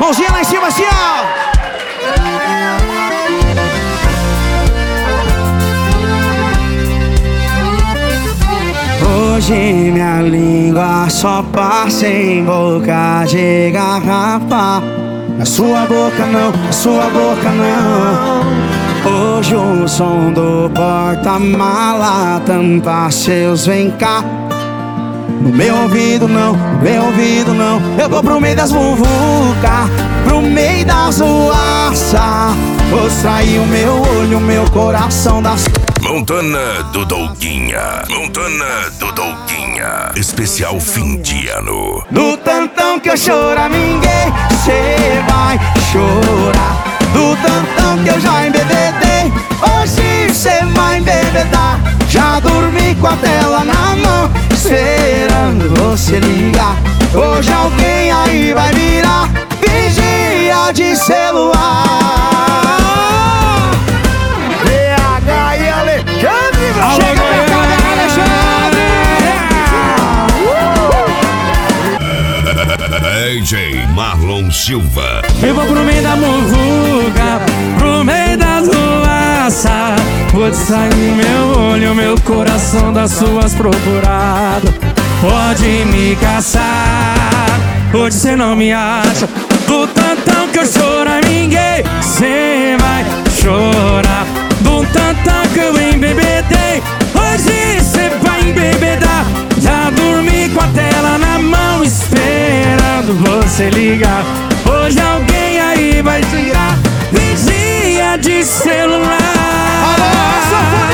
Mãozinha lá em cima assim, ó. Hoje minha língua só passa em boca de garrafa. Na sua boca não, na sua boca não. Hoje o som do porta-mala tampa seus vem cá. No meu ouvido não, no meu ouvido não. Eu vou pro meio das muvuca, pro meio das ruaça. Vou extrair o meu olho, o meu coração das... Montana do Douguinha, Montana do Douguinha, especial fim de ano. Do tantão que eu choraminguei, cê vai chorar. Do tantão que eu já embebedei, hoje cê vai embebedar. Já dormi com a tela na mão, esperando você ligar. Hoje alguém aí vai virar vigia de celular. BH e Alexandre, chega pra cá, Alexandre. DJ Marlon Silva. Eu vou pro meio da muvuca, pro meio das ruaça. Vou distrair meu olho, meu coração das suas procuradas. Pode me caçar, hoje cê não me acha. Do tantão que eu choraminguei, cê vai chorar. Do tantão que eu embebedei, hoje cê vai embebedar. Já dormi com a tela na mão, esperando você ligar. Hoje alguém aí vai tirar vigia de celular.